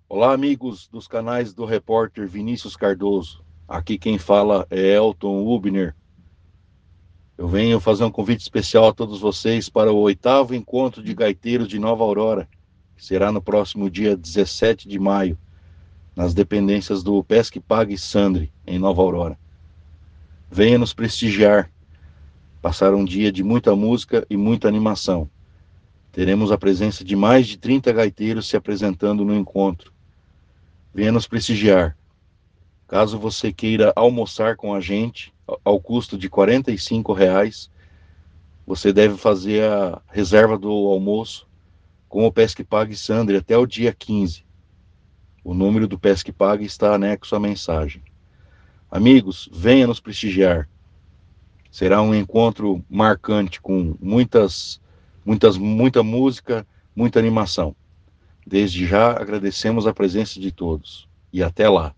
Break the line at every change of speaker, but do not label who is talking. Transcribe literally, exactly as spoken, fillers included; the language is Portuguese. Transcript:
Olá, amigos dos canais do repórter Vinícius Cardoso. Aqui quem fala é Elton Hubner. Eu venho fazer um convite especial a todos vocês para o oitavo encontro de gaiteiros de Nova Aurora, que será no próximo dia dezessete de maio, nas dependências do Pesque Pague Sandre, em Nova Aurora. Venha nos prestigiar, passar um dia de muita música e muita animação. Teremos a presença de mais de trinta gaiteiros se apresentando no encontro. Venha nos prestigiar. Caso você queira almoçar com a gente, ao custo de quarenta e cinco reais, você deve fazer a reserva do almoço com o Pesque Pague Sandre até o dia quinze. O número do Pesque Pague está anexo à mensagem. Amigos, venha nos prestigiar. Será um encontro marcante com muitas, muitas, muita música, muita animação. Desde já agradecemos a presença de todos. E até lá.